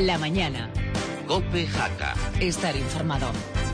La mañana. COPE Jaca. Estar informado.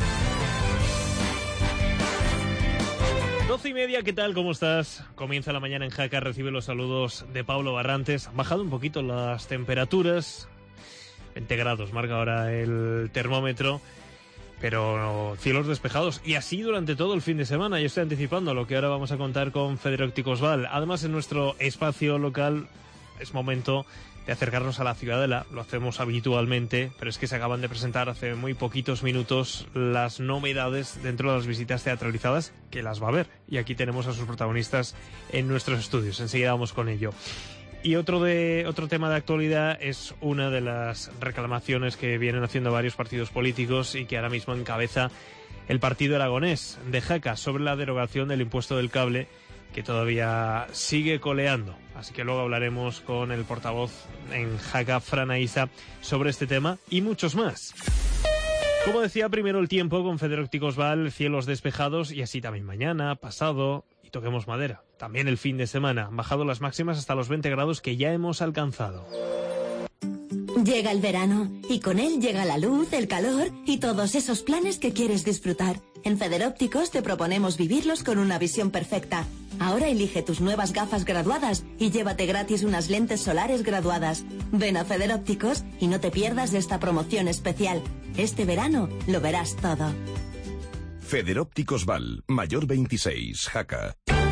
12:30, ¿qué tal? ¿Cómo estás? Comienza la mañana en Jaca, recibe los saludos de Pablo Barrantes. Han bajado un poquito las temperaturas, 20 grados marca ahora el termómetro, pero cielos despejados, y así durante todo el fin de semana. Yo estoy anticipando lo que ahora vamos a contar con Federópticos Osval. Además, en nuestro espacio local es momento de acercarnos a la Ciudadela. Lo hacemos habitualmente, pero es que se acaban de presentar hace muy poquitos minutos las novedades dentro de las visitas teatralizadas, que las va a haber. Y aquí tenemos a sus protagonistas en nuestros estudios. Enseguida vamos con ello. Y otro tema de actualidad es una de las reclamaciones que vienen haciendo varios partidos políticos y que ahora mismo encabeza el partido aragonés de Jaca sobre la derogación del impuesto del cable, que todavía sigue coleando. Así que luego hablaremos con el portavoz en Jaca, Fran Aiza, sobre este tema y muchos más. Como decía, primero el tiempo con Federópticos Osval, cielos despejados, y así también mañana, pasado, y toquemos madera. También el fin de semana han bajado las máximas hasta los 20 grados que ya hemos alcanzado. Llega el verano y con él llega la luz, el calor y todos esos planes que quieres disfrutar. En Federópticos te proponemos vivirlos con una visión perfecta. Ahora elige tus nuevas gafas graduadas y llévate gratis unas lentes solares graduadas. Ven a Federópticos y no te pierdas de esta promoción especial. Este verano lo verás todo. Federópticos Osval, Mayor 26, Jaca.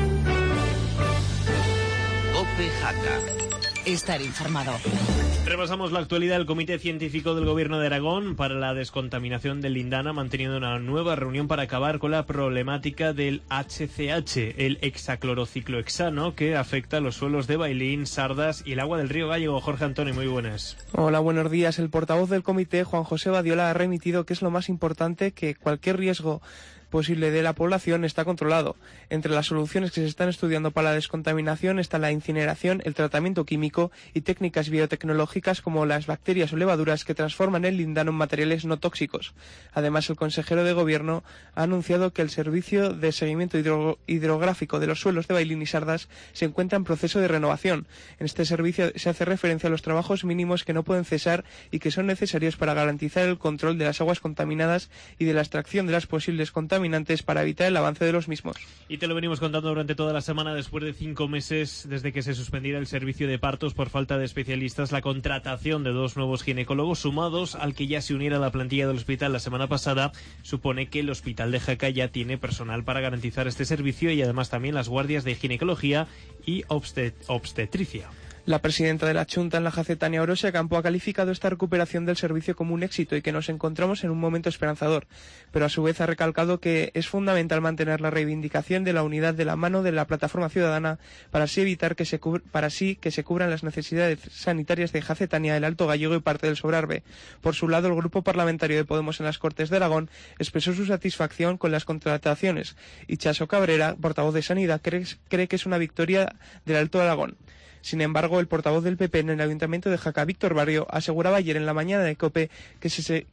COPE Jaca. Estar informado. Repasamos la actualidad. El Comité Científico del Gobierno de Aragón para la Descontaminación del Lindana ha mantenido una nueva reunión para acabar con la problemática del HCH, el hexaclorociclohexano, que afecta a los suelos de Bailín, Sardas y el agua del río Gallego. Jorge Antonio, muy buenas. Hola, buenos días. El portavoz del comité, Juan José Badiola, ha remitido que es lo más importante, que cualquier riesgo posible de la población está controlado. Entre las soluciones que se están estudiando para la descontaminación está la incineración, el tratamiento químico y técnicas biotecnológicas como las bacterias o levaduras que transforman el lindano en materiales no tóxicos. Además, el consejero de Gobierno ha anunciado que el servicio de seguimiento hidrográfico de los suelos de Bailín y Sardas se encuentra en proceso de renovación. En este servicio se hace referencia a los trabajos mínimos que no pueden cesar y que son necesarios para garantizar el control de las aguas contaminadas y de la extracción de las posibles contaminantes para evitar el avance de los mismos. Y te lo venimos contando durante toda la semana. Después de 5 meses desde que se suspendiera el servicio de partos por falta de especialistas, la contratación de 2 nuevos ginecólogos, sumados al que ya se uniera a la plantilla del hospital la semana pasada, supone que el hospital de Jaca ya tiene personal para garantizar este servicio, y además también las guardias de ginecología y obstetricia. La presidenta de la Xunta en la JAC, Tania Orosia Campo, ha calificado esta recuperación del servicio como un éxito y que nos encontramos en un momento esperanzador, pero a su vez ha recalcado que es fundamental mantener la reivindicación de la unidad de la mano de la plataforma ciudadana para así evitar que se cubran las necesidades sanitarias de Jacetania, el Alto Gallego y parte del Sobrarbe. Por su lado, el grupo parlamentario de Podemos en las Cortes de Aragón expresó su satisfacción con las contrataciones, y Chaso Cabrera, portavoz de Sanidad, cree que es una victoria del Alto Aragón. Sin embargo, el portavoz del PP en el Ayuntamiento de Jaca, Víctor Barrio, aseguraba ayer en la mañana de COPE que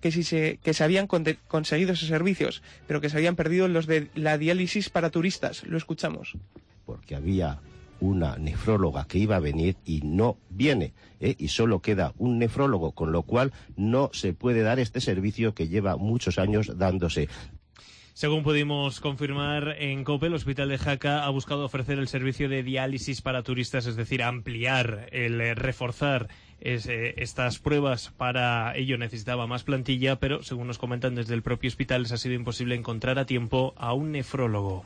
se habían conseguido esos servicios, pero que se habían perdido los de la diálisis para turistas. Lo escuchamos. Porque había una nefróloga que iba a venir y no viene, y solo queda un nefrólogo, con lo cual no se puede dar este servicio que lleva muchos años dándose. Según pudimos confirmar en COPE, el Hospital de Jaca ha buscado ofrecer el servicio de diálisis para turistas, es decir, ampliar, reforzar estas pruebas. Para ello necesitaba más plantilla, pero según nos comentan desde el propio hospital, les ha sido imposible encontrar a tiempo a un nefrólogo.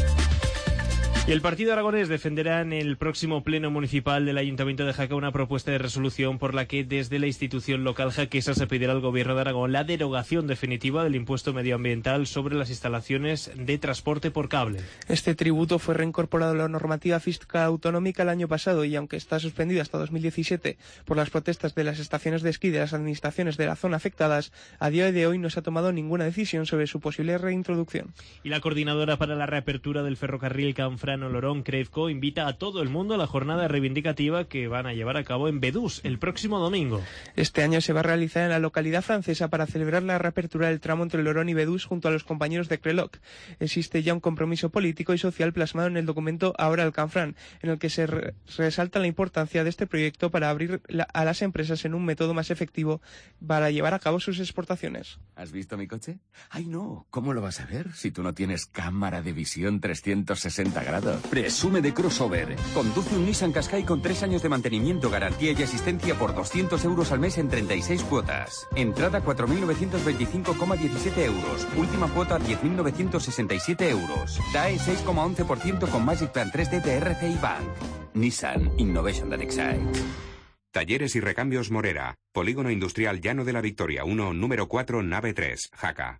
Y el partido aragonés defenderá en el próximo pleno municipal del Ayuntamiento de Jaca una propuesta de resolución por la que desde la institución local jaquesa se pedirá al Gobierno de Aragón la derogación definitiva del impuesto medioambiental sobre las instalaciones de transporte por cable. Este tributo fue reincorporado a la normativa fiscal autonómica el año pasado, y aunque está suspendido hasta 2017 por las protestas de las estaciones de esquí de las administraciones de la zona afectadas, a día de hoy no se ha tomado ninguna decisión sobre su posible reintroducción. Y la coordinadora para la reapertura del ferrocarril Canfranc Gran Olorón Crevco invita a todo el mundo a la jornada reivindicativa que van a llevar a cabo en Bedús el próximo domingo. Este año se va a realizar en la localidad francesa para celebrar la reapertura del tramo entre Olorón y Bedús junto a los compañeros de Creloc. Existe ya un compromiso político y social plasmado en el documento Ahora el Canfrán, en el que se resalta la importancia de este proyecto para abrir a las empresas en un método más efectivo para llevar a cabo sus exportaciones. ¿Has visto mi coche? Ay, no. ¿Cómo lo vas a ver si tú no tienes cámara de visión 360 grados? Presume de crossover. Conduce un Nissan Qashqai con 3 años de mantenimiento, garantía y asistencia por 200 euros al mes en 36 cuotas. Entrada 4.925,17 euros. Última cuota 10.967 euros. TAE 6,11% con Magic Plan 3D de RCI Bank. Nissan Innovation that excites. Talleres y recambios Morera. Polígono Industrial Llano de la Victoria 1, número 4, nave 3, Jaca.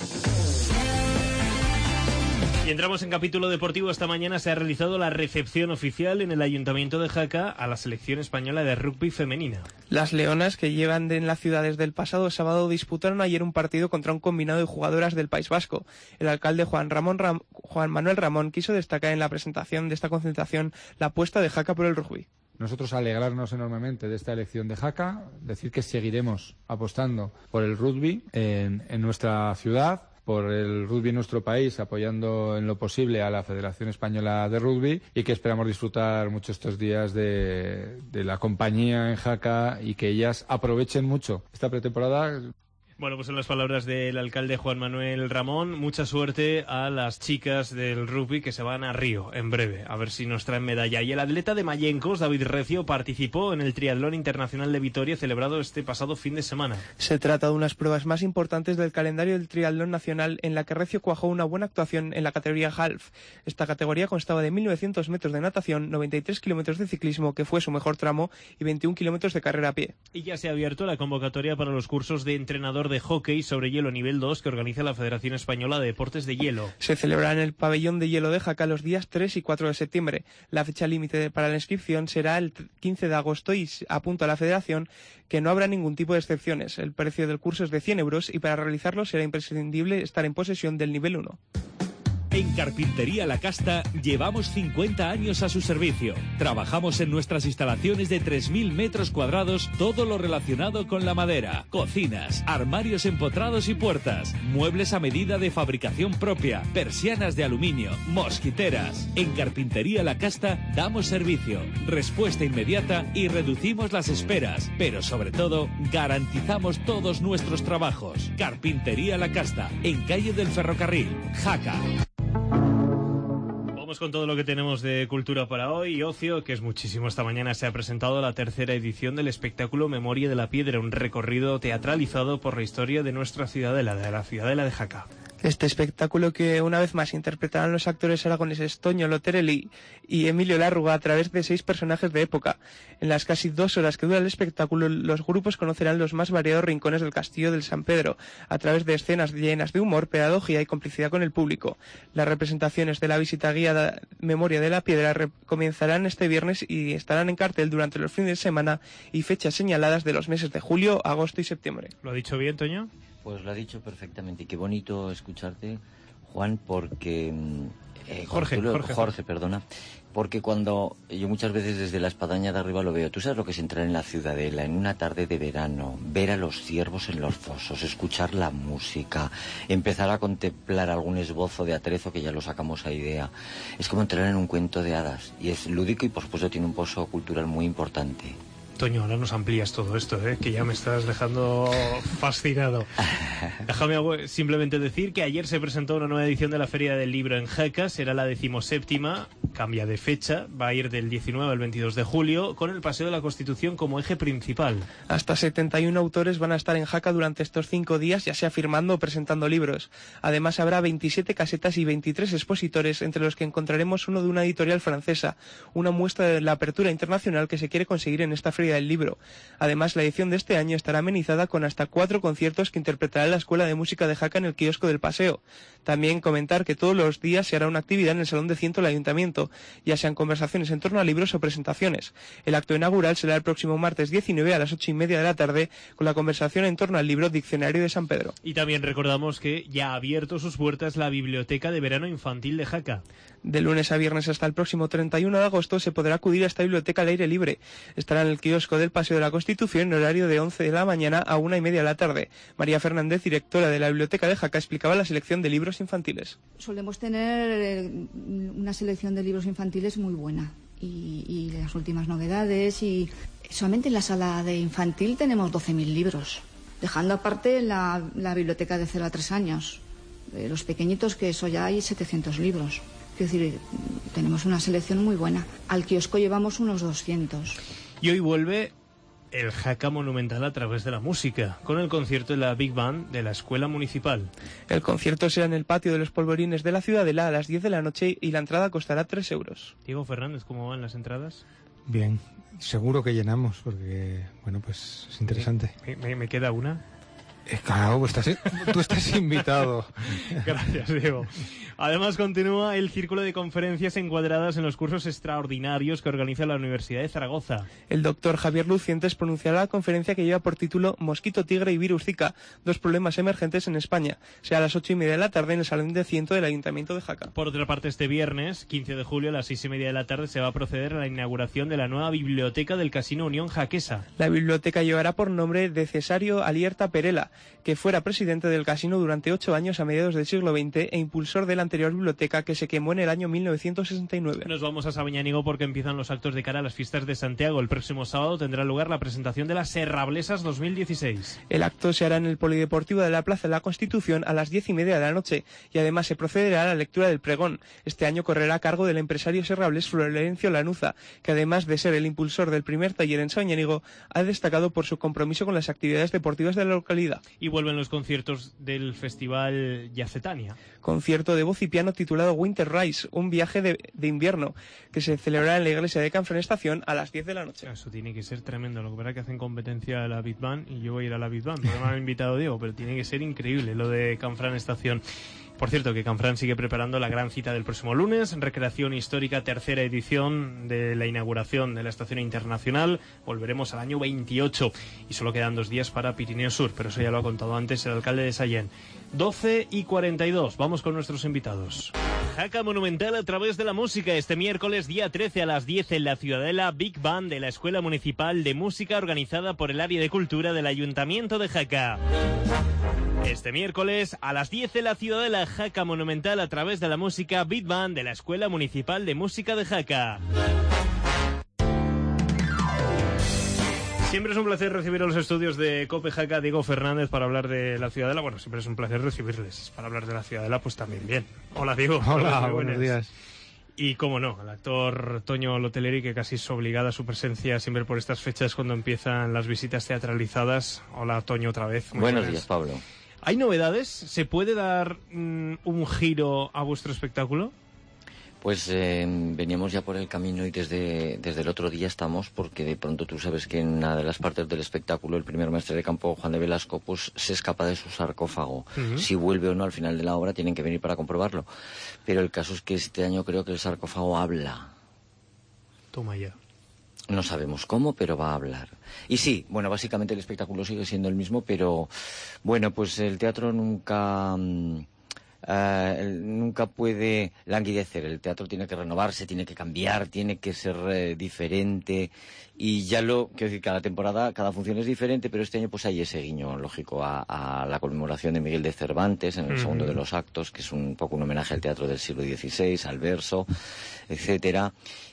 Y entramos en capítulo deportivo. Esta mañana se ha realizado la recepción oficial en el Ayuntamiento de Jaca a la selección española de rugby femenina. Las leonas, que llevan en la ciudad desde el pasado sábado, disputaron ayer un partido contra un combinado de jugadoras del País Vasco. El alcalde Juan Manuel Ramón quiso destacar en la presentación de esta concentración la apuesta de Jaca por el rugby. Nosotros alegrarnos enormemente de esta elección de Jaca, decir que seguiremos apostando por el rugby en nuestra ciudad, por el rugby en nuestro país, apoyando en lo posible a la Federación Española de Rugby, y que esperamos disfrutar mucho estos días de la compañía en Jaca y que ellas aprovechen mucho esta pretemporada. Bueno, pues en las palabras del alcalde Juan Manuel Ramón, mucha suerte a las chicas del rugby que se van a Río en breve, a ver si nos traen medalla. Y el atleta de Mallencos, David Recio, participó en el Triatlón Internacional de Vitoria celebrado este pasado fin de semana. Se trata de unas pruebas más importantes del calendario del triatlón nacional, en la que Recio cuajó una buena actuación en la categoría half. Esta categoría constaba de 1.900 metros de natación, 93 kilómetros de ciclismo, que fue su mejor tramo, y 21 kilómetros de carrera a pie. Y ya se ha abierto la convocatoria para los cursos de entrenador de hockey sobre hielo nivel 2 que organiza la Federación Española de Deportes de Hielo. Se celebrará en el pabellón de hielo de Jaca los días 3 y 4 de septiembre. La fecha límite para la inscripción será el 15 de agosto y apunta a la Federación que no habrá ningún tipo de excepciones. El precio del curso es de 100 euros y para realizarlo será imprescindible estar en posesión del nivel 1. En Carpintería La Casta llevamos 50 años a su servicio. Trabajamos en nuestras instalaciones de 3.000 metros cuadrados, todo lo relacionado con la madera, cocinas, armarios empotrados y puertas, muebles a medida de fabricación propia, persianas de aluminio, mosquiteras. En Carpintería La Casta damos servicio, respuesta inmediata y reducimos las esperas, pero sobre todo garantizamos todos nuestros trabajos. Carpintería La Casta, en calle del Ferrocarril, Jaca. Vamos con todo lo que tenemos de cultura para hoy y ocio, que es muchísimo. Esta mañana se ha presentado la tercera edición del espectáculo Memoria de la Piedra, un recorrido teatralizado por la historia de nuestra ciudadela, de la ciudadela de Jaca. Este espectáculo, que una vez más interpretarán los actores aragoneses Toño Loterelli y Emilio Lárruga a través de 6 personajes de época. En las casi 2 horas que dura el espectáculo, los grupos conocerán los más variados rincones del castillo del San Pedro, a través de escenas llenas de humor, pedagogía y complicidad con el público. Las representaciones de la visita guiada Memoria de la Piedra comenzarán este viernes y estarán en cartel durante los fines de semana y fechas señaladas de los meses de julio, agosto y septiembre. ¿Lo ha dicho bien, Toño? Pues lo ha dicho perfectamente. Y qué bonito escucharte, Juan, porque... Jorge, perdona. Porque cuando yo muchas veces desde la espadaña de arriba lo veo, tú sabes lo que es entrar en la ciudadela en una tarde de verano, ver a los ciervos en los fosos, escuchar la música, empezar a contemplar algún esbozo de atrezo que ya lo sacamos a idea. Es como entrar en un cuento de hadas y es lúdico y por supuesto tiene un pozo cultural muy importante. Toño, ahora nos amplías todo esto, que ya me estás dejando fascinado. Déjame simplemente decir que ayer se presentó una nueva edición de la Feria del Libro en Jaca, será la 17ª, cambia de fecha, va a ir del 19 al 22 de julio, con el Paseo de la Constitución como eje principal. Hasta 71 autores van a estar en Jaca durante estos 5 días, ya sea firmando o presentando libros. Además habrá 27 casetas y 23 expositores, entre los que encontraremos uno de una editorial francesa, una muestra de la apertura internacional que se quiere conseguir en esta feria Feria del Libro. Además, la edición de este año estará amenizada con hasta 4 conciertos que interpretará la Escuela de Música de Jaca en el kiosco del Paseo. También comentar que todos los días se hará una actividad en el Salón de Ciento del Ayuntamiento, ya sean conversaciones en torno a libros o presentaciones. El acto inaugural será el próximo martes 19 a las 8:30 de la tarde, con la conversación en torno al libro Diccionario de San Pedro. Y también recordamos que ya ha abierto sus puertas la Biblioteca de Verano Infantil de Jaca. De lunes a viernes hasta el próximo 31 de agosto se podrá acudir a esta biblioteca al aire libre. Estará en el kiosco del Paseo de la Constitución en horario de 11 de la mañana a 1:30 de la tarde. María Fernández, directora de la Biblioteca de Jaca, explicaba la selección de libros infantiles. Solemos tener una selección de libros infantiles muy buena y las últimas novedades, y solamente en la sala de infantil tenemos 12.000 libros, dejando aparte la biblioteca de 0 a 3 años. Los pequeñitos, que eso ya hay 700 libros. Es decir, tenemos una selección muy buena. Al kiosco llevamos unos 200. Y hoy vuelve el Jaca Monumental a través de la música, con el concierto de la Big Band de la Escuela Municipal. El concierto será en el patio de los Polvorines de la Ciudadela a las 10 de la noche y la entrada costará 3 euros. Diego Fernández, ¿cómo van las entradas? Bien, seguro que llenamos, porque, bueno, pues es interesante. ¿Me queda una? Claro, tú estás invitado. Gracias, Diego. Además, continúa el círculo de conferencias encuadradas en los cursos extraordinarios que organiza la Universidad de Zaragoza. El doctor Javier Lucientes pronunciará la conferencia que lleva por título Mosquito tigre y virus Zika, 2 problemas emergentes en España. Será a las 8:30 de la tarde en el Salón de Ciento del Ayuntamiento de Jaca. Por otra parte, este viernes, 15 de julio, a las 6:30 de la tarde, se va a proceder a la inauguración de la nueva biblioteca del Casino Unión Jaquesa. La biblioteca llevará por nombre de Cesario Alierta Perela, que fuera presidente del casino durante 8 años a mediados del siglo XX e impulsor de la anterior biblioteca que se quemó en el año 1969. Nos vamos a Sabiñánigo porque empiezan los actos de cara a las fiestas de Santiago. El próximo sábado tendrá lugar la presentación de las Serrablesas 2016. El acto se hará en el Polideportivo de la Plaza de la Constitución a las 10:30 de la noche y además se procederá a la lectura del pregón. Este año correrá a cargo del empresario serrablés Florencio Lanuza, que además de ser el impulsor del primer taller en Sabiñánigo, ha destacado por su compromiso con las actividades deportivas de la localidad. Y vuelven los conciertos del Festival Yacetania. Concierto de voz y piano titulado Winter Rise, un viaje de invierno, que se celebrará en la iglesia de Canfrán Estación a las 10 de la noche. Eso tiene que ser tremendo. Lo que pasa es que hacen competencia a la Big Band y yo voy a ir a la Big Band, porque me han invitado Diego, pero tiene que ser increíble lo de Canfrán Estación. Por cierto, que Canfrán sigue preparando la gran cita del próximo lunes, recreación histórica, 3ª edición de la inauguración de la Estación Internacional. Volveremos al año 28 y solo quedan 2 días para Pirineo Sur, pero eso ya lo ha contado antes el alcalde de Sallent. 12:42, vamos con nuestros invitados. Jaca Monumental a través de la música. Este miércoles, día 13 a las 10 en la Ciudadela, Big Band de la Escuela Municipal de Música organizada por el Área de Cultura del Ayuntamiento de Jaca. Este miércoles, a las 10 en la Ciudadela, Jaca Monumental a través de la música, Big Band de la Escuela Municipal de Música de Jaca. Siempre es un placer recibir a los estudios de COPE Jaca Diego Fernández para hablar de la Ciudadela. Bueno, siempre es un placer recibirles. Para hablar de la Ciudadela, pues también bien. Hola, Diego. Hola, buenos días. Y cómo no, el actor Toño Loteleri, que casi es obligada a su presencia siempre por estas fechas cuando empiezan las visitas teatralizadas. Hola, Toño, otra vez. Buenos días, Pablo. ¿Hay novedades? ¿Se puede dar un giro a vuestro espectáculo? Pues veníamos ya por el camino y desde el otro día estamos, porque de pronto tú sabes que en una de las partes del espectáculo el primer maestre de campo, Juan de Velasco, pues se escapa de su sarcófago. Si vuelve o no al final de la obra tienen que venir para comprobarlo. Pero el caso es que este año creo que el sarcófago habla. Toma ya. No sabemos cómo, pero va a hablar. Y sí, bueno, básicamente el espectáculo sigue siendo el mismo, pero bueno, pues el teatro nunca puede languidecer. El teatro tiene que renovarse, tiene que cambiar, tiene que ser diferente. Y ya quiero decir, cada temporada, cada función es diferente, pero este año pues hay ese guiño lógico a la conmemoración de Miguel de Cervantes en el segundo de los actos, que es un poco un homenaje al teatro del siglo XVI, al verso, etcétera.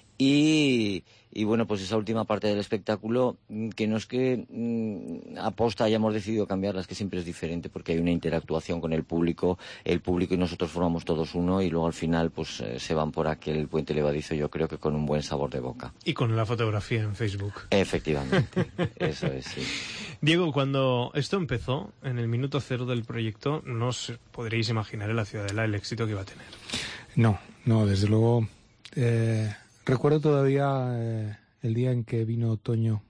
Y bueno, pues esa última parte del espectáculo, que no es que aposta hayamos decidido cambiarla, es que siempre es diferente porque hay una interactuación con el público y nosotros formamos todos uno y luego al final pues se van por aquel puente levadizo, yo creo que con un buen sabor de boca. Y con la fotografía en Facebook. Efectivamente, eso es, sí. Diego, cuando esto empezó, en el minuto cero del proyecto, no os podréis imaginar en la Ciudadela el éxito que iba a tener. No, desde luego... Recuerdo todavía el día en que vino Toño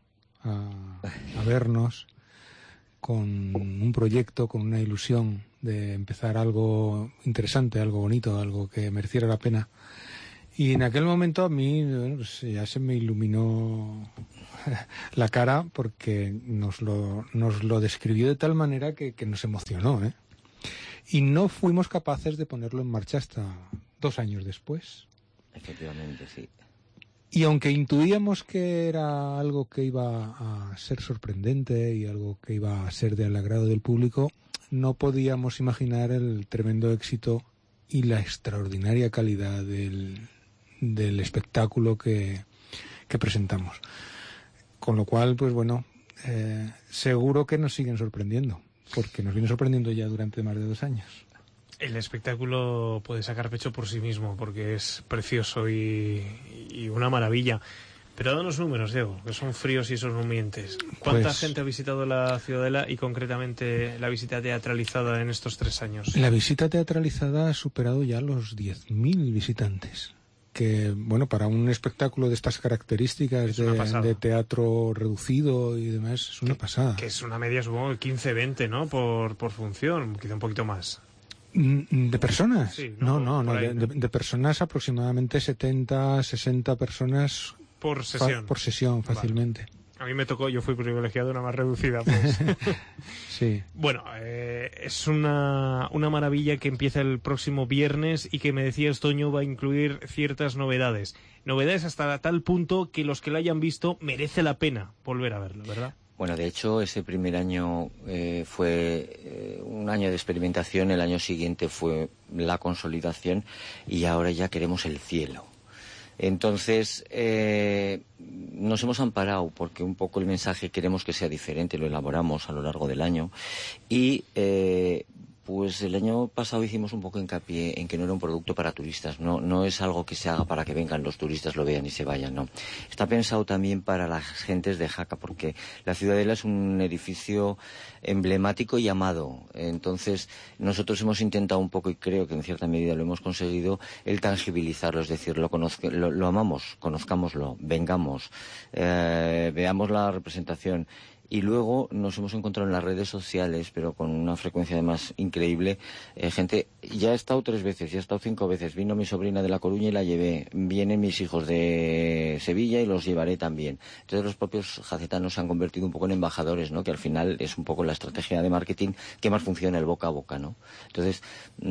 a vernos con un proyecto, con una ilusión de empezar algo interesante, algo bonito, algo que mereciera la pena. Y en aquel momento a mí pues ya se me iluminó la cara porque nos lo describió de tal manera que nos emocionó, ¿eh? Y no fuimos capaces de ponerlo en marcha hasta 2 años después. Efectivamente, sí. Y aunque intuíamos que era algo que iba a ser sorprendente y algo que iba a ser del agrado del público, no podíamos imaginar el tremendo éxito y la extraordinaria calidad del espectáculo que presentamos. Con lo cual, pues bueno, seguro que nos siguen sorprendiendo, porque nos viene sorprendiendo ya durante más de 2 años. El espectáculo puede sacar pecho por sí mismo, porque es precioso y una maravilla. Pero danos números, Diego, que son fríos y son no mientes. ¿Cuánta gente ha visitado la Ciudadela y concretamente la visita teatralizada en estos 3 años? La visita teatralizada ha superado ya los 10.000 visitantes. Que, bueno, para un espectáculo de estas características de teatro reducido y demás, es una pasada. Que es una media, supongo, de 15-20, ¿no? Por función, quizá un poquito más. ¿De personas? Sí, no, de personas aproximadamente 70, 60 personas por sesión. Por sesión, fácilmente. Vale. A mí me tocó, yo fui privilegiado, una más reducida, pues. Sí. Bueno, es una maravilla que empieza el próximo viernes y que me decías, Toño, va a incluir ciertas novedades. Novedades hasta tal punto que los que la hayan visto merece la pena volver a verlo, ¿verdad? Bueno, de hecho, ese primer año fue un año de experimentación, el año siguiente fue la consolidación y ahora ya queremos el cielo. Entonces, nos hemos amparado porque un poco el mensaje queremos que sea diferente, lo elaboramos a lo largo del año y pues el año pasado hicimos un poco hincapié en que no era un producto para turistas, no es algo que se haga para que vengan los turistas, lo vean y se vayan, no. Está pensado también para las gentes de Jaca, porque la Ciudadela es un edificio emblemático y amado. Entonces, nosotros hemos intentado un poco, y creo que en cierta medida lo hemos conseguido, el tangibilizarlo, es decir, lo amamos, conozcámoslo, vengamos, veamos la representación. Y luego nos hemos encontrado en las redes sociales, pero con una frecuencia además increíble, gente, ya he estado 3 veces, ya he estado 5 veces, vino mi sobrina de La Coruña y la llevé, vienen mis hijos de Sevilla y los llevaré también. Entonces los propios jacetanos se han convertido un poco en embajadores, ¿no? Que al final es un poco la estrategia de marketing que más funciona, el boca a boca, ¿no? Entonces,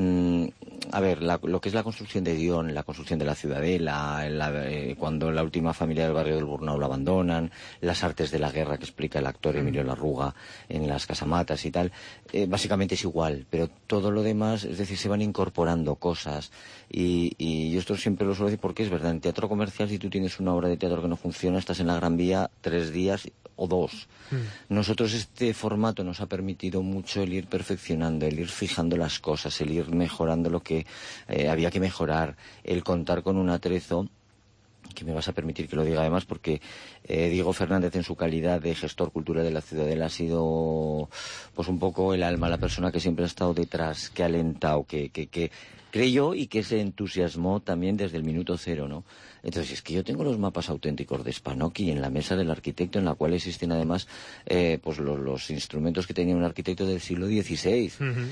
a ver, lo que es la construcción de Dion, la construcción de la Ciudadela, cuando la última familia del barrio del Burnau la abandonan, las artes de la guerra que explica el actor Emilio Larruga en las casamatas y tal, básicamente es igual, pero todo lo demás, es decir, se van incorporando cosas y yo esto siempre lo suelo decir porque es verdad, en teatro comercial si tú tienes una obra de teatro que no funciona, estás en la Gran Vía 3 días o 2. Nosotros este formato nos ha permitido mucho el ir perfeccionando, el ir fijando las cosas, el ir mejorando lo que había que mejorar, el contar con un atrezo que me vas a permitir que lo diga además porque Diego Fernández en su calidad de gestor cultural de la Ciudadela ha sido pues un poco el alma, la persona que siempre ha estado detrás, que ha alentado, que creyó y que se entusiasmó también desde el minuto 0, ¿no? Entonces, es que yo tengo los mapas auténticos de Spanocchi en la mesa del arquitecto, en la cual existen además pues los instrumentos que tenía un arquitecto del siglo XVI.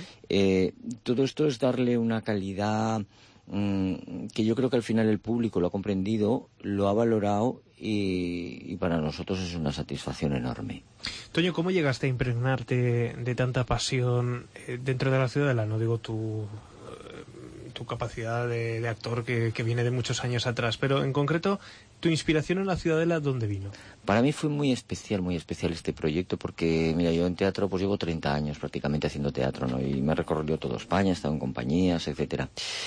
Todo esto es darle una calidad que yo creo que al final el público lo ha comprendido, lo ha valorado y para nosotros es una satisfacción enorme. Toño, ¿cómo llegaste a impregnarte de tanta pasión dentro de la Ciudadela? No digo tu capacidad de actor que viene de muchos años atrás, pero en concreto, ¿tu inspiración en la Ciudadela dónde vino? Para mí fue muy especial este proyecto porque, mira, yo en teatro pues llevo 30 años prácticamente haciendo teatro, ¿no? Y me he recorrido toda España, he estado en compañías, etcétera.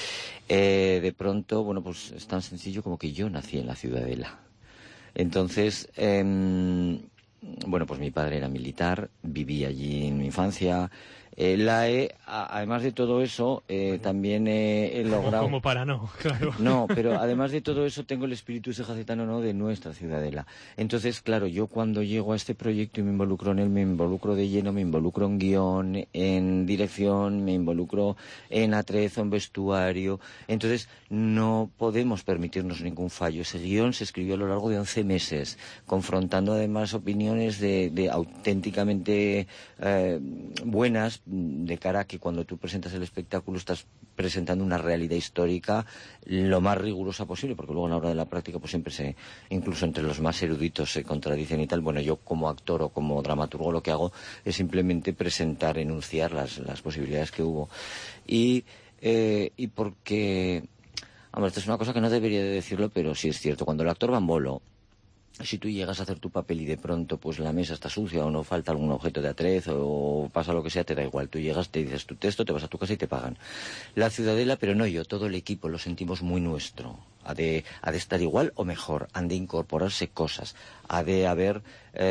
De pronto, bueno, pues es tan sencillo como que yo nací en la Ciudadela. Entonces, bueno, pues mi padre era militar, viví allí en mi infancia, Además de todo eso, también he logrado... Como para no, claro. No, pero además de todo eso tengo el espíritu ese jacetano, ¿no?, de nuestra ciudadela. Entonces, claro, yo cuando llego a este proyecto y me involucro en él, me involucro de lleno, me involucro en guión, en dirección, me involucro en atrezo, en vestuario. Entonces, no podemos permitirnos ningún fallo. Ese guión se escribió a lo largo de 11 meses, confrontando además opiniones de auténticamente buenas, de cara a que cuando tú presentas el espectáculo estás presentando una realidad histórica lo más rigurosa posible, porque luego a la hora de la práctica pues siempre incluso entre los más eruditos se contradicen y tal. Bueno, yo como actor o como dramaturgo lo que hago es simplemente presentar, enunciar las posibilidades que hubo. Y porque, hombre, esto es una cosa que no debería de decirlo, pero sí es cierto, cuando el actor va en bolo, si tú llegas a hacer tu papel y de pronto pues la mesa está sucia o no falta algún objeto de atrezo o pasa lo que sea, te da igual. Tú llegas, te dices tu texto, te vas a tu casa y te pagan. La ciudadela, pero no yo, todo el equipo lo sentimos muy nuestro. Ha de estar igual o mejor, han de incorporarse cosas, ha de haber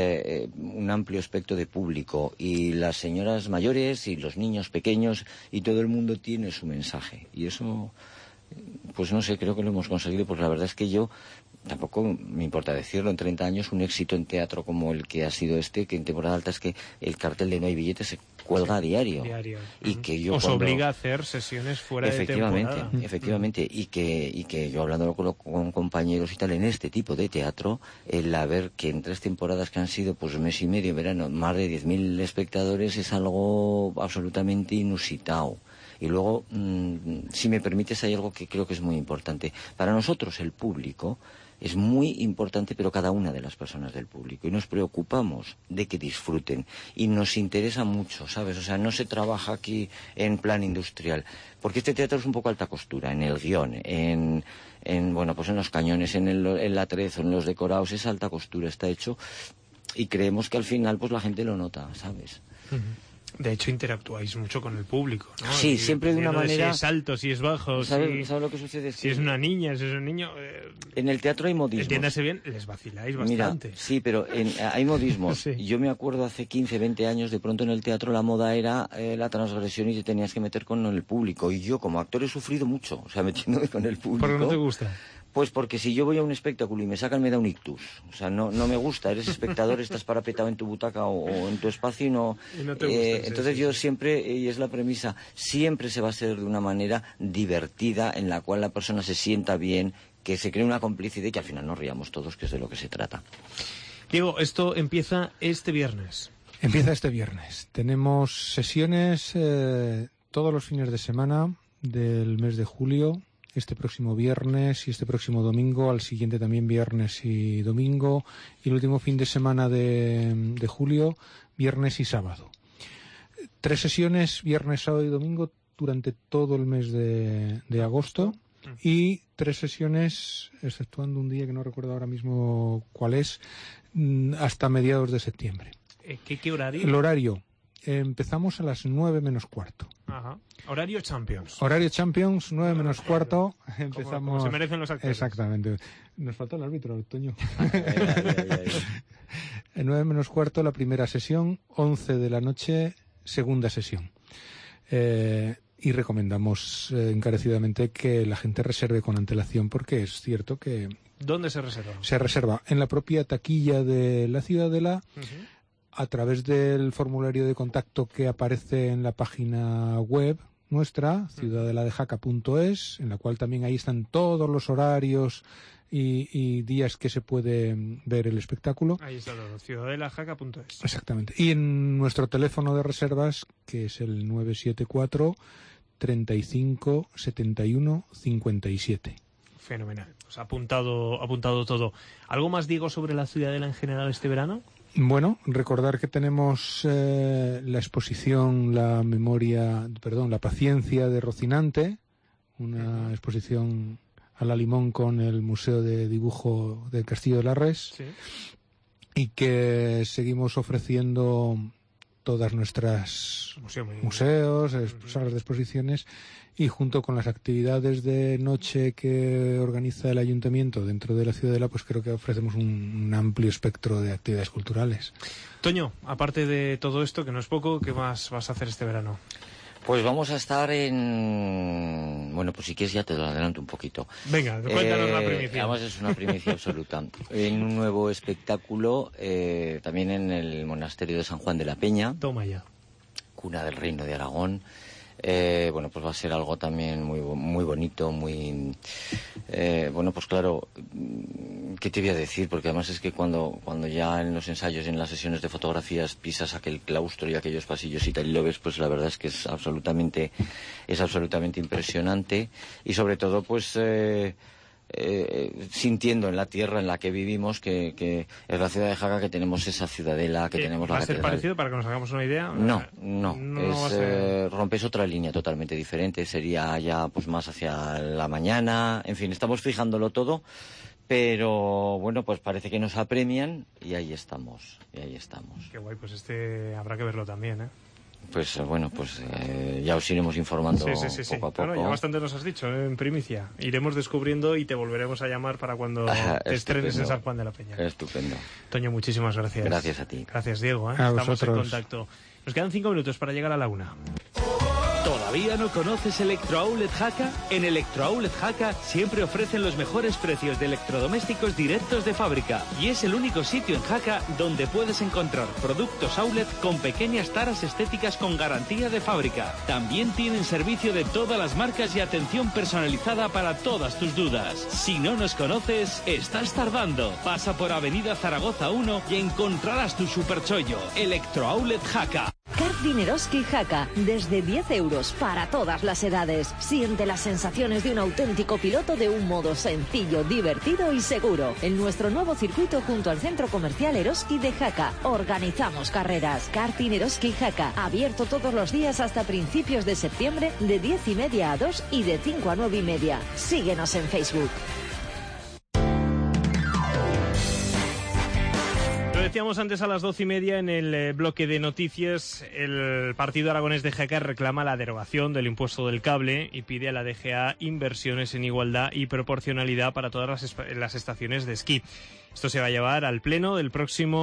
un amplio espectro de público y las señoras mayores y los niños pequeños y todo el mundo tiene su mensaje. Y eso, pues no sé, creo que lo hemos conseguido, porque la verdad es que yo... Tampoco me importa decirlo, en 30 años un éxito en teatro como el que ha sido que en temporada alta es que el cartel de No hay billetes se cuelga a diario. Y que yo os obliga a hacer sesiones fuera de temporada. Efectivamente, y que yo hablando con compañeros y tal, en este tipo de teatro, el haber que en 3 temporadas que han sido pues mes y medio, verano, más de 10.000 espectadores es algo absolutamente inusitado. Y luego, si me permites, hay algo que creo que es muy importante. Para nosotros, el público es muy importante, pero cada una de las personas del público. Y nos preocupamos de que disfruten. Y nos interesa mucho, ¿sabes? O sea, no se trabaja aquí en plan industrial. Porque este teatro es un poco alta costura, en el guión, bueno, pues en los cañones, en el atrezo, en los decorados, es alta costura, está hecho. Y creemos que al final, pues la gente lo nota, ¿sabes? De hecho, interactuáis mucho con el público, ¿no? Sí, siempre de una manera... Si es alto, si es bajo, ¿Sabes lo que sucede? Si es una niña, si es un niño... En el teatro hay modismos. Entiéndase bien, les vaciláis bastante. Mira, sí, pero hay modismos. Sí. Yo me acuerdo hace 15, 20 años, de pronto en el teatro la moda era la transgresión y te tenías que meter con el público. Y yo, como actor, he sufrido mucho, o sea, metiéndome con el público. ¿Por qué no te gusta? Pues porque si yo voy a un espectáculo y me sacan, me da un ictus. O sea, no me gusta. Eres espectador, estás parapetado en tu butaca o en tu espacio y no te gusta. Entonces yo siempre, y es la premisa, siempre se va a hacer de una manera divertida, en la cual la persona se sienta bien, que se cree una complicidad y que al final nos riamos todos, que es de lo que se trata. Diego, esto empieza este viernes. Empieza este viernes. Tenemos sesiones todos los fines de semana del mes de julio. Este próximo viernes y este próximo domingo, al siguiente también viernes y domingo, y el último fin de semana de julio, viernes y sábado. 3 sesiones, viernes, sábado y domingo, durante todo el mes de agosto, y 3 sesiones, exceptuando un día que no recuerdo ahora mismo cuál es, hasta mediados de septiembre. ¿Qué horario? El horario. Empezamos a las 9 menos cuarto. Ajá. Horario Champions. Horario Champions, 9 menos cuarto. Empezamos. Como se merecen los actores. Exactamente. Nos falta el árbitro, Toño. 9 menos cuarto, la primera sesión. 11 de la noche, segunda sesión. Y recomendamos encarecidamente que la gente reserve con antelación, porque es cierto que... ¿Dónde se reserva? Se reserva en la propia taquilla de la Ciudadela. A través del formulario de contacto que aparece en la página web nuestra, ciudadeladejaca.es, en la cual también ahí están todos los horarios y días que se puede ver el espectáculo. Ahí está todo, ciudadeladejaca.es. Exactamente. Y en nuestro teléfono de reservas, que es el 974 35 71 57. Fenomenal. Pues apuntado todo. ¿Algo más, Diego, sobre la Ciudadela en general este verano? Bueno, recordar que tenemos la exposición La paciencia de Rocinante, una exposición a la limón con el Museo de Dibujo del Castillo de la Res, sí. Y que seguimos ofreciendo todas nuestras museos, salas de exposiciones, y junto con las actividades de noche que organiza el Ayuntamiento dentro de la Ciudadela, pues creo que ofrecemos un amplio espectro de actividades culturales. Toño, aparte de todo esto, que no es poco, ¿qué más vas a hacer este verano? Pues vamos a estar en... Bueno, pues si quieres ya te lo adelanto un poquito. Venga, cuéntanos la primicia. Además es una primicia absoluta. En un nuevo espectáculo, también en el monasterio de San Juan de la Peña. Toma ya. Cuna del Reino de Aragón. Bueno, pues va a ser algo también muy bonito, muy... bueno, pues claro, ¿qué te voy a decir? Porque además es que cuando ya en los ensayos, en las sesiones de fotografías, pisas aquel claustro y aquellos pasillos y tal y lo ves, pues la verdad es que es absolutamente impresionante. Y sobre todo, pues... sintiendo en la tierra en la que vivimos que es la ciudad de Jaca, que tenemos esa ciudadela, que tenemos la ¿Va a ser catedral. parecido, para que nos hagamos una idea? No, rompes otra línea totalmente diferente, sería ya pues más hacia la mañana, en fin, estamos fijándolo todo, pero bueno, pues parece que nos apremian y ahí estamos. Qué guay, pues habrá que verlo también, ¿eh? Pues bueno, ya os iremos informando poco a poco. Bueno, ya bastante nos has dicho, en primicia. Iremos descubriendo y te volveremos a llamar para cuando te estrenes en San Juan de la Peña. Estupendo. Toño, muchísimas gracias. Gracias a ti. Gracias, Diego. A Estamos vosotros. en contacto. Nos quedan 5 minutos para llegar a la 1. ¿Todavía no conoces Electro Outlet Jaca? En Electro Outlet Jaca siempre ofrecen los mejores precios de electrodomésticos directos de fábrica. Y es el único sitio en Jaca donde puedes encontrar productos outlet con pequeñas taras estéticas con garantía de fábrica. También tienen servicio de todas las marcas y atención personalizada para todas tus dudas. Si no nos conoces, estás tardando. Pasa por Avenida Zaragoza 1 y encontrarás tu superchollo. Electro Outlet Jaca. Dineroski Jaca, desde 10 euros para todas las edades. Siente las sensaciones de un auténtico piloto de un modo sencillo, divertido y seguro. En nuestro nuevo circuito junto al centro comercial Eroski de Jaca, organizamos carreras. Karting Eroski Jaca, abierto todos los días hasta principios de septiembre, de 10:30 a 2 y de 5 a 9:30. Síguenos en Facebook. Lo decíamos antes a las 12:30 en el bloque de noticias. El Partido Aragonés de Jaca reclama la derogación del impuesto del cable y pide a la DGA inversiones en igualdad y proporcionalidad para todas las estaciones de esquí. Esto se va a llevar al pleno del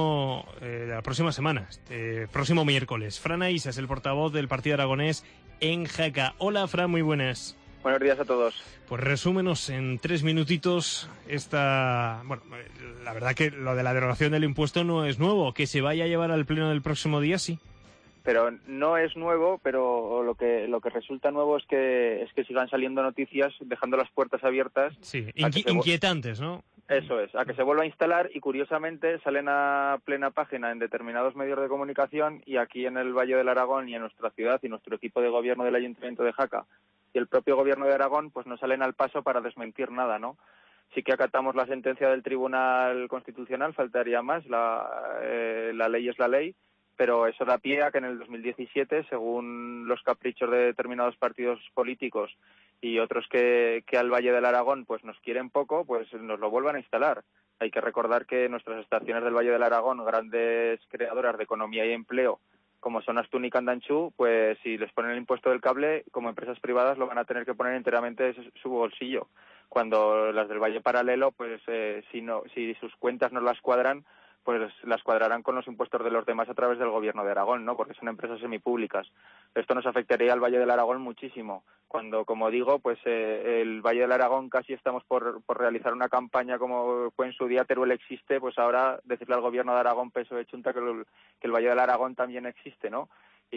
la próxima semana, próximo miércoles. Fran Aisa es el portavoz del Partido Aragonés en Jaca. Hola, Fran, muy buenas. Buenos días a todos. Pues resúmenos en 3 minutitos Bueno, la verdad que lo de la derogación del impuesto no es nuevo. Que se vaya a llevar al pleno del próximo día, sí. Pero no es nuevo, pero lo que resulta nuevo es que sigan saliendo noticias dejando las puertas abiertas. Sí, inquietantes, ¿no? Eso es, a que se vuelva a instalar, y curiosamente salen a plena página en determinados medios de comunicación, y aquí en el Valle del Aragón y en nuestra ciudad y nuestro equipo de gobierno del Ayuntamiento de Jaca y el propio gobierno de Aragón pues no salen al paso para desmentir nada, ¿no? Sí que acatamos la sentencia del Tribunal Constitucional, faltaría más, la ley es la ley, pero eso da pie a que en el 2017, según los caprichos de determinados partidos políticos y otros que al Valle del Aragón pues nos quieren poco, pues nos lo vuelvan a instalar. Hay que recordar que nuestras estaciones del Valle del Aragón, grandes creadoras de economía y empleo, como son Astún y Candanchú, pues si les ponen el impuesto del cable, como empresas privadas lo van a tener que poner enteramente de su bolsillo. Cuando las del Valle Paralelo, pues si sus cuentas no las cuadran, pues las cuadrarán con los impuestos de los demás a través del gobierno de Aragón, ¿no? Porque son empresas semipúblicas. Esto nos afectaría al Valle del Aragón muchísimo. Cuando, como digo, pues el Valle del Aragón casi estamos por realizar una campaña como fue en su día Teruel existe, pues ahora decirle al gobierno de Aragón, PSOE Chunta, que el Valle del Aragón también existe, ¿no?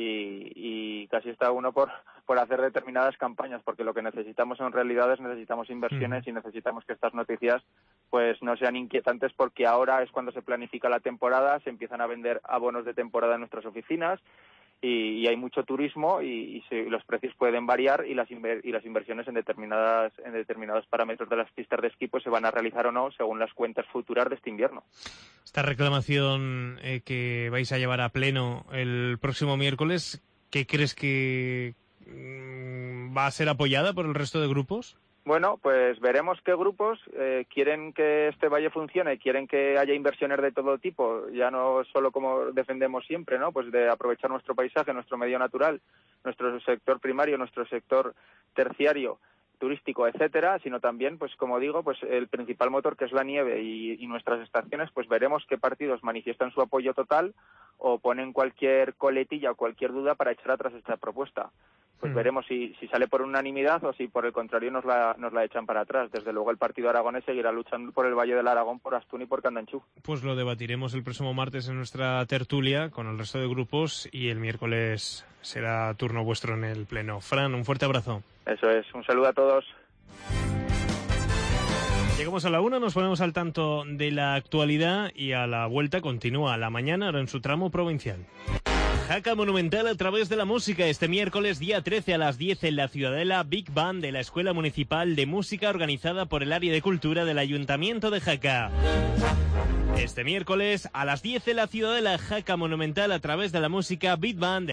Y casi está uno por hacer determinadas campañas, porque lo que necesitamos en realidad necesitamos inversiones y necesitamos que estas noticias pues no sean inquietantes, porque ahora es cuando se planifica la temporada, se empiezan a vender abonos de temporada en nuestras oficinas y hay mucho turismo y los precios pueden variar y las inversiones en determinados parámetros de las pistas de esquí pues se van a realizar o no según las cuentas futuras de este invierno. Esta reclamación que vais a llevar a pleno el próximo miércoles, ¿qué crees que va a ser apoyada por el resto de grupos? Bueno, pues veremos qué grupos quieren que este valle funcione, quieren que haya inversiones de todo tipo, ya no solo como defendemos siempre, ¿no? Pues de aprovechar nuestro paisaje, nuestro medio natural, nuestro sector primario, nuestro sector terciario, turístico, etcétera, sino también, pues como digo, pues el principal motor, que es la nieve y nuestras estaciones, pues veremos qué partidos manifiestan su apoyo total o ponen cualquier coletilla o cualquier duda para echar atrás esta propuesta. Pues veremos si sale por unanimidad o si por el contrario nos la echan para atrás. Desde luego el partido aragonés seguirá luchando por el Valle del Aragón, por Astún y por Candanchú. Pues lo debatiremos el próximo martes en nuestra tertulia con el resto de grupos y el miércoles será turno vuestro en el pleno. Fran, un fuerte abrazo. Eso es, un saludo a todos. Llegamos a la 1, nos ponemos al tanto de la actualidad y a la vuelta continúa la mañana ahora en su tramo provincial. Jaca Monumental a través de la música. Este miércoles, día 13 a las 10 en la Ciudadela, Big Band de la Escuela Municipal de Música organizada por el Área de Cultura del Ayuntamiento de Jaca. Este miércoles a las 10 en la Ciudadela, Jaca Monumental a través de la música, Big Band.